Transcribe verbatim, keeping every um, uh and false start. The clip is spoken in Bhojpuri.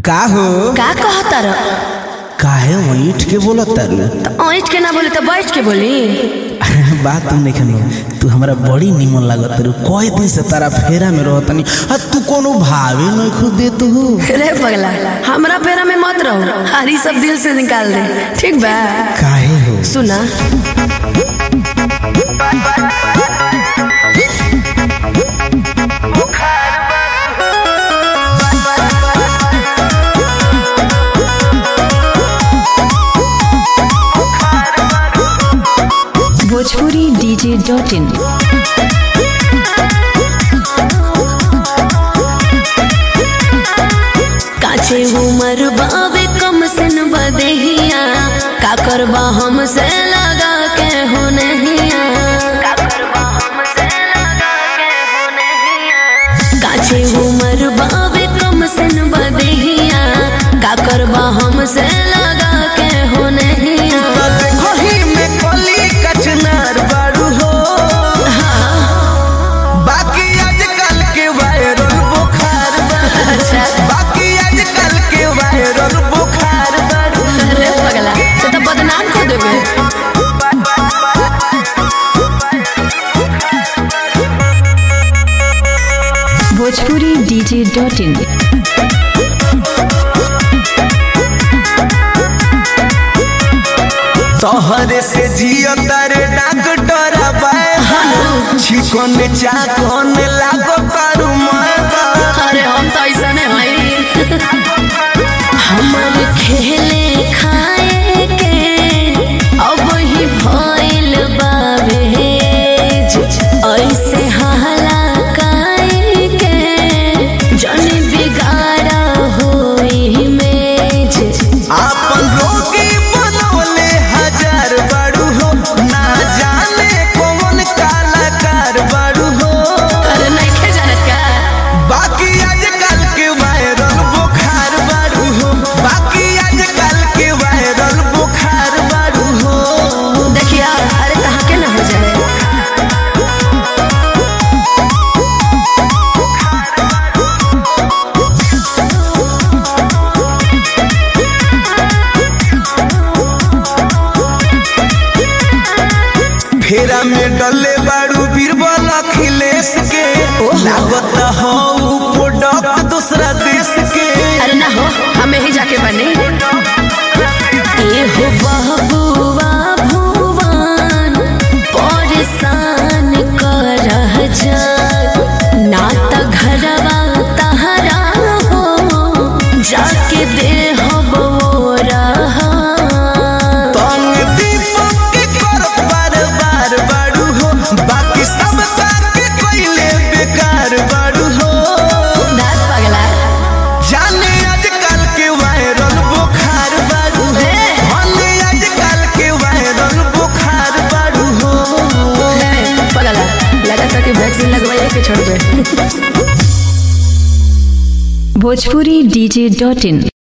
का हो का कहतर काहे ईट के बोलत तारू तो ईट के ना बोली तो बैठ के बोली। बात तुम नहीं खनो तू हमरा बड़ी निमन लागत रू कोई दिन से तारा फेरा में रहतनी आ तू कोनो भावे नहीं खुद दे तू रे पगला हमरा फेरा में मत रहो, हरी सब दिल से निकाल दे ठीक बा। काहे हो सुना भोजपुरी डीजे डॉट इन। काचे उमर बावे कम सिन बदेहिया का करबा हमसे लगा के हो नहिया। काचे उमर बावे कम सिन बदेहिया का करबा हमसे लगा के हो नहिया। कचनार बारू हो बाकी आजकल के वायरल बुखार अच्छा बाकी आजकल के वायरल बुखार बारू। अरे पगला तो तो बदनाम कर देबे। Bhojpuri DJ dot in. तोहरे से जियो तारे डॉक्टर बाय चिकन चाकन लागो तारू माता। अरे हम तो ऐसा नहीं भाई हमर खेले खाए के अब ही भइल बावे ऐसे हाला काए के जन बिगाड़ा होई मेज। आपन रोगी बनवले हजार बारू हो ना जाने कौन कलाकार बारू हो। अरे नहीं खे जानत का बाकी आजकल के वायरल बुखार बारू हो बाकी आजकल के वायरल बुखार बारू हो। देखिया अरे कहाँ के ना हो जाए। फेरा में डले बारू बीरबल अखिलेश के लागत हो प्रोडक्ट दूसरा देश के। अरे ना हो हमें ही जाके बने ये हो बहबुआ भुवन परेशान कर जा ना त घरवा तहरा हो जाके दे हो बोरा। तंग दीपक के करत बार बार बारू हो बाकी सब के कोइले बेकार बारू हो। दाद पगला जाने आजकल के वायरल बुखार बारू हो जाने आजकल के वायरल बुखार बारू हो। पगला लगा था कि वैक्सीन लगवाइए के छोड़ दे। भोजपुरी डीजे डॉट इन।